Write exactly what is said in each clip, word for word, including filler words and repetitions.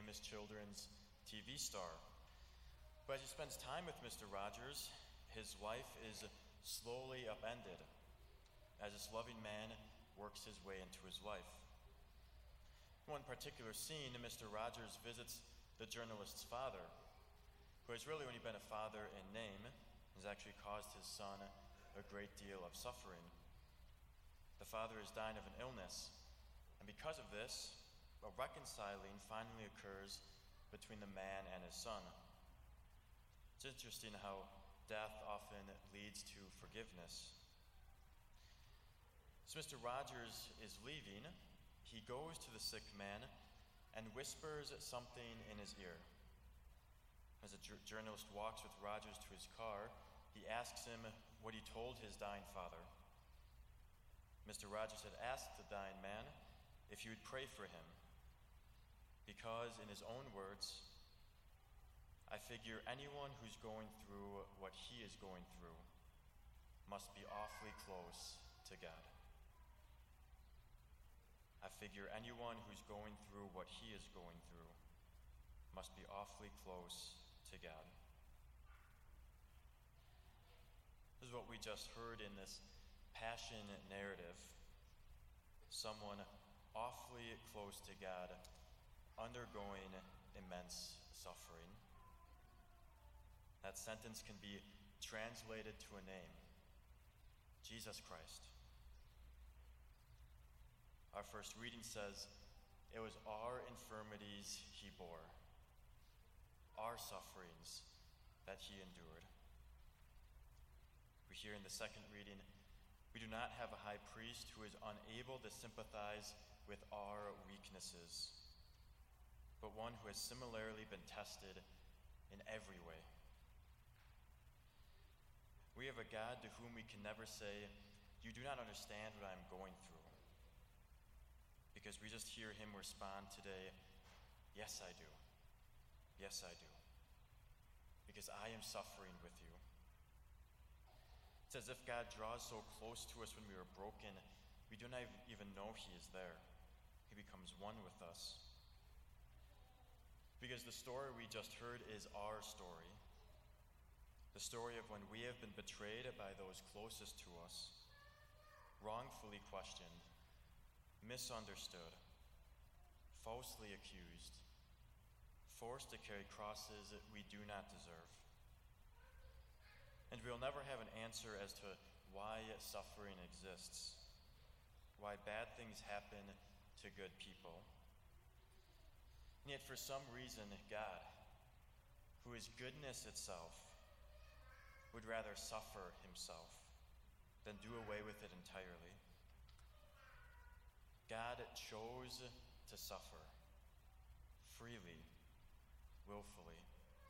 famous children's T V star. But as he spends time with Mister Rogers, his life is slowly upended as this loving man works his way into his life. In one particular scene, Mister Rogers visits the journalist's father, who has really only been a father in name, has actually caused his son a great deal of suffering. The father is dying of an illness, and because of this, a reconciling finally occurs between the man and his son. It's interesting how death often leads to forgiveness. As Mister Rogers is leaving, he goes to the sick man and whispers something in his ear. As the j- journalist walks with Rogers to his car, he asks him what he told his dying father. Mister Rogers had asked the dying man if he would pray for him, because, in his own words, I figure anyone who's going through what he is going through must be awfully close to God. I figure anyone who's going through what he is going through must be awfully close to God. This is what we just heard in this passion narrative. Someone awfully close to God, undergoing immense suffering. That sentence can be translated to a name: Jesus Christ. Our first reading says, "It was our infirmities he bore, our sufferings that he endured." We hear in the second reading, "We do not have a high priest who is unable to sympathize with our weaknesses, but one who has similarly been tested in every way." We have a God to whom we can never say, "You do not understand what I'm going through," because we just hear him respond today, "Yes, I do. Yes, I do. Because I am suffering with you." It's as if God draws so close to us when we are broken, we do not even know he is there. He becomes one with us. Because the story we just heard is our story. The story of when we have been betrayed by those closest to us, wrongfully questioned, misunderstood, falsely accused, forced to carry crosses we do not deserve. And we'll never have an answer as to why suffering exists, why bad things happen to good people. And yet for some reason, God, who is goodness itself, would rather suffer himself than do away with it entirely. God chose to suffer freely, willfully.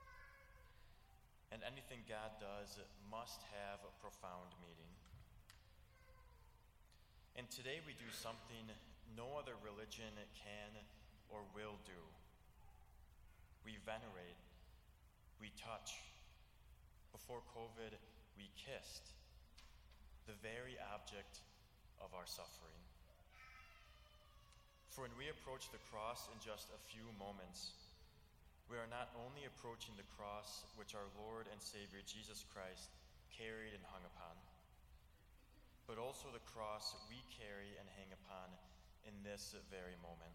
And anything God does must have a profound meaning. And today we do something no other religion can or will do. We venerate, we touch. Before COVID, we kissed the very object of our suffering. For when we approach the cross in just a few moments, we are not only approaching the cross which our Lord and Savior Jesus Christ carried and hung upon, but also the cross we carry and hang upon in this very moment.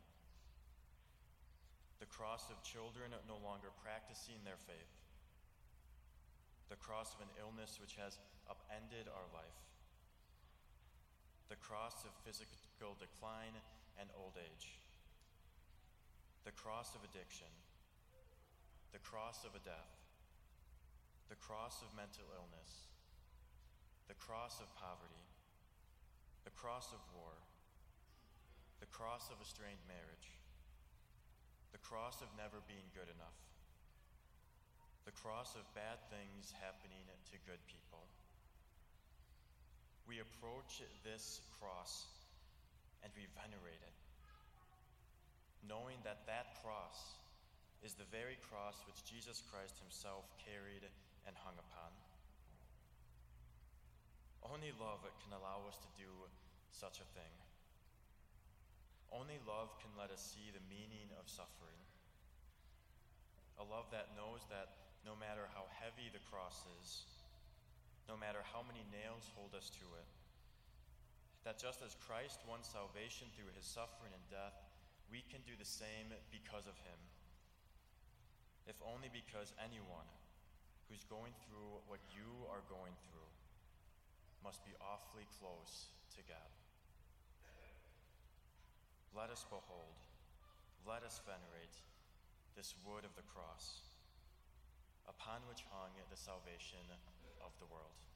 The cross of children no longer practicing their faith. The cross of an illness which has upended our life. The cross of physical decline and old age. The cross of addiction. The cross of a death. The cross of mental illness. The cross of poverty. The cross of war. The cross of a strained marriage. The cross of never being good enough. The cross of bad things happening to good people. We approach this cross and we venerate it, knowing that that cross is the very cross which Jesus Christ himself carried and hung upon. Only love can allow us to do such a thing. Only love can let us see the meaning of suffering. a love that knows that no matter how heavy the cross is, no matter how many nails hold us to it, that just as Christ won salvation through his suffering and death, we can do the same because of him. If only because anyone who's going through what you are going through must be awfully close to God. Let us behold, let us venerate this wood of the cross, upon which hung the salvation of the world.